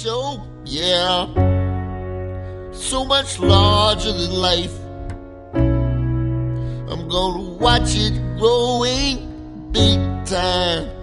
show, yeah. So much larger than life. I'm gonna watch it growing big time.